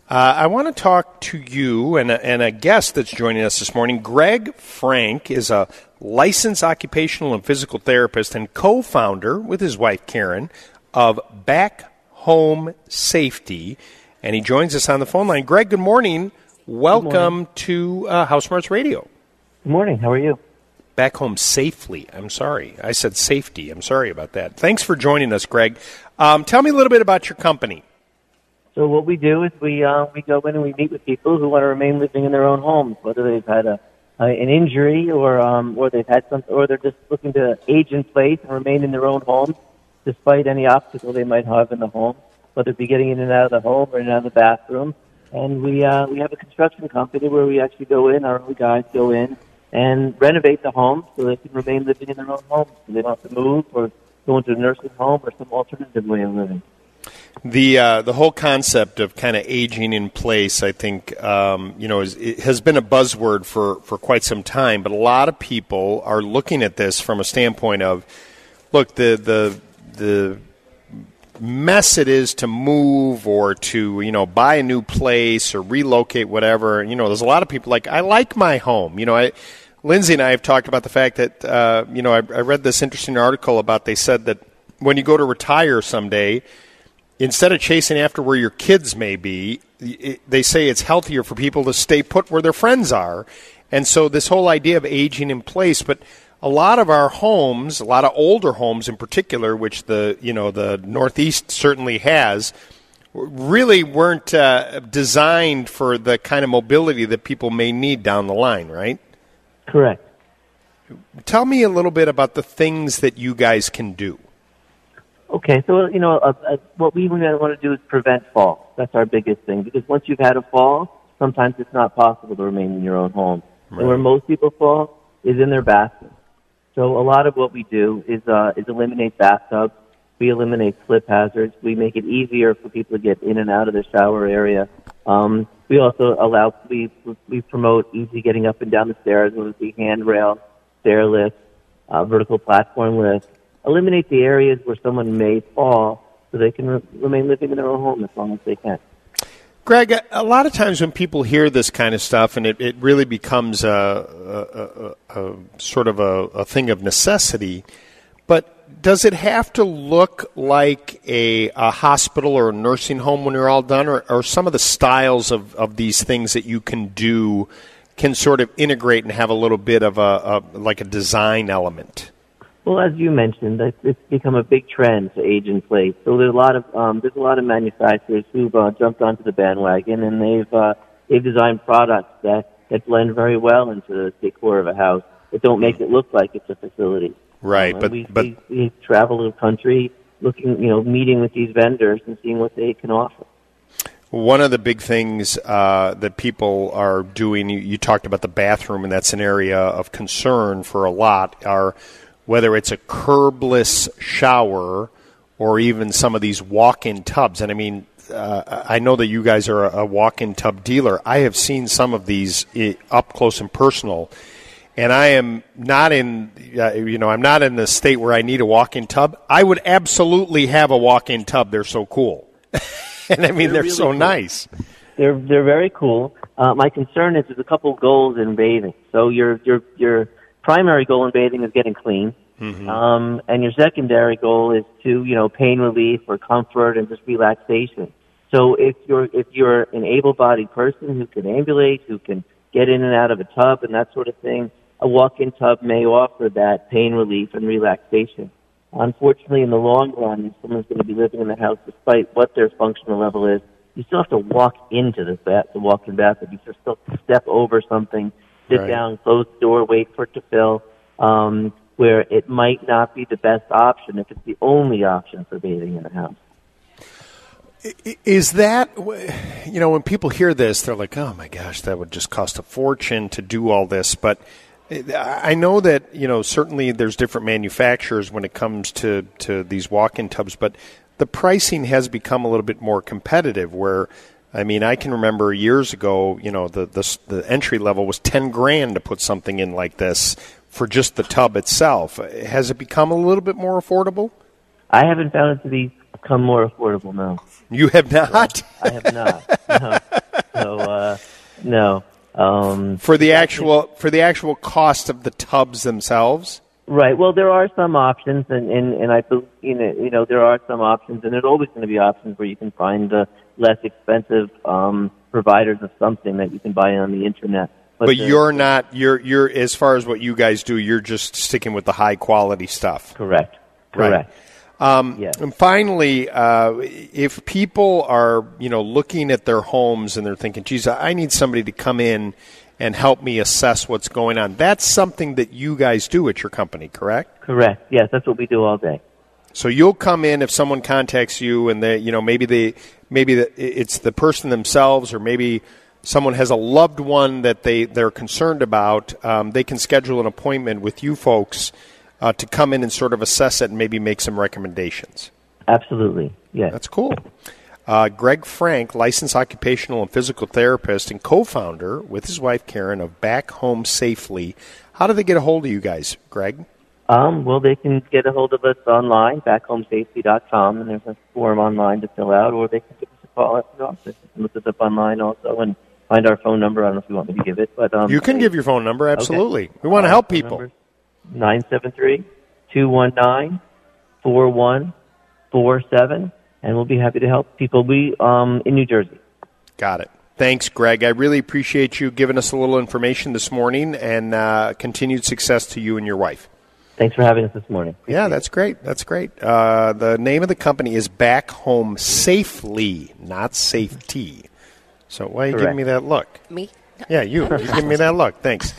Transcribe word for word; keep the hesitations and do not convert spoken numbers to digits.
Uh, I want to talk to you and a, and a guest that's joining us this morning. Greg Frank is a licensed occupational and physical therapist and co-founder with his wife Karen of Back Home Safety, and he joins us on the phone line. Greg, good morning. Welcome good morning. to uh, House Smarts Radio. Good morning. How are you? Back Home Safely. I'm sorry. I said safety. I'm sorry about that. Thanks for joining us, Greg. Um, tell me a little bit about your company. So what we do is we uh, we go in and we meet with people who want to remain living in their own homes, whether they've had a, a an injury or um, or they've had some, or they're just looking to age in place and remain in their own home despite any obstacle they might have in the home, whether it be getting in and out of the home or in and out of the bathroom. And we uh, we have a construction company where we actually go in, our own guys go in and renovate the home so they can remain living in their own home, so they don't have to move or go into a nursing home or some alternative way of living. The uh, the whole concept of kind of aging in place, I think, um, you know, is, it has been a buzzword for, for quite some time. But a lot of people are looking at this from a standpoint of, look, the the the mess it is to move or to, you know, buy a new place or relocate, whatever. You know, there's a lot of people like, I like my home. You know, I, Lindsay and I have talked about the fact that, uh, you know, I, I read this interesting article about, they said that when you go to retire someday, instead of chasing after where your kids may be, it, they say it's healthier for people to stay put where their friends are. And so this whole idea of aging in place, but a lot of our homes, a lot of older homes in particular, which the, you know, the Northeast certainly has, really weren't uh, designed for the kind of mobility that people may need down the line, right? Correct. Tell me a little bit about the things that you guys can do. Okay, so, you know, uh, uh, what we want to do is prevent falls. That's our biggest thing, because once you've had a fall, sometimes it's not possible to remain in your own home. Right. And where most people fall is in their bathroom. So a lot of what we do is uh, is eliminate bathtubs. We eliminate slip hazards. We make it easier for people to get in and out of the shower area. Um, we also allow, we we promote easy getting up and down the stairs, whether it be handrail, stair lift, uh, vertical platform lift. Eliminate the areas where someone may fall so they can re- remain living in their own home as long as they can. Greg, a lot of times when people hear this kind of stuff, and it, it really becomes a, a, a, a sort of a, a thing of necessity, but does it have to look like a, a hospital or a nursing home when you're all done, or, or some of the styles of, of these things that you can do can sort of integrate and have a little bit of a, a like a design element? Well, as you mentioned, it's become a big trend to age in place. So there's a lot of um, there's a lot of manufacturers who've uh, jumped onto the bandwagon, and they've uh, they've designed products that, that blend very well into the decor of a house that don't make it look like it's a facility. Right, um, but we, but we, we travel the country looking, you know, meeting with these vendors and seeing what they can offer. One of the big things uh, that people are doing, you, you talked about the bathroom, and that's an area of concern for a lot, are whether it's a curbless shower or even some of these walk-in tubs. And I mean, uh, I know that you guys are a, a walk-in tub dealer. I have seen some of these I- up close and personal, and I am not in, uh, you know, I'm not in the state where I need a walk-in tub. I would absolutely have a walk-in tub. They're so cool. And I mean, they're, they're really so cool. Nice. They're they're very cool. Uh, my concern is there's a couple of goals in bathing. So your your your primary goal in bathing is getting clean, mm-hmm. um, and your secondary goal is to, you know, pain relief or comfort and just relaxation. So if you're if you're an able-bodied person who can ambulate, who can get in and out of a tub and that sort of thing, a walk-in tub may offer that pain relief and relaxation. Unfortunately, in the long run, if someone's going to be living in the house, despite what their functional level is, you still have to walk into the bath, the walk-in bathroom. You still have to step over something, sit right. down, close the door, wait for it to fill, um, where it might not be the best option if it's the only option for bathing in the house. Is that, you know, when people hear this, they're like, oh, my gosh, that would just cost a fortune to do all this. But I know that, you know, certainly there's different manufacturers when it comes to, to these walk-in tubs, but the pricing has become a little bit more competitive where, I mean, I can remember years ago, you know, the, the, the entry level was ten grand to put something in like this for just the tub itself. Has it become a little bit more affordable? I haven't found it to be become more affordable, no. You have not? I have not, no. No. Um, for the actual for the actual cost of the tubs themselves. Right. Well, there are some options, and, and, and I believe, you know, you know, there are some options, and there's always going to be options where you can find uh, less expensive um, providers of something that you can buy on the internet. But, but you're not you're you're as far as what you guys do, you're just sticking with the high quality stuff. Correct. Correct. Right. Um, yes. And finally, uh, if people are you know looking at their homes and they're thinking, "Geez, I need somebody to come in and help me assess what's going on," that's something that you guys do at your company, correct? Correct. Yes, that's what we do all day. So you'll come in if someone contacts you, and they, you know, maybe they, maybe the, it's the person themselves, or maybe someone has a loved one that they they're concerned about. Um, they can schedule an appointment with you folks uh, to come in and sort of assess it and maybe make some recommendations. Absolutely. Yes. That's cool. Uh, Greg Frank, licensed occupational and physical therapist and co-founder with his wife Karen of Back Home Safely. How do they get a hold of you guys, Greg? Um, well, they can get a hold of us online, back home safety dot com, and there's a form online to fill out, or they can give us a call at the office. You can look us up online also and find our phone number. I don't know if you want me to give it, but um, you can give your phone number. Absolutely, okay. We want to uh, help people. Nine seven three two one nine four one four seven, and we'll be happy to help people. We um in New Jersey. Got it. Thanks, Greg. I really appreciate you giving us a little information this morning, and uh, continued success to you and your wife. Thanks for having us this morning. Appreciate yeah, that's great. That's great. Uh, the name of the company is Back Home Safely, not Safety. So why are you Correct. giving me that look? Me? Yeah, you. You're giving me that look. Thanks.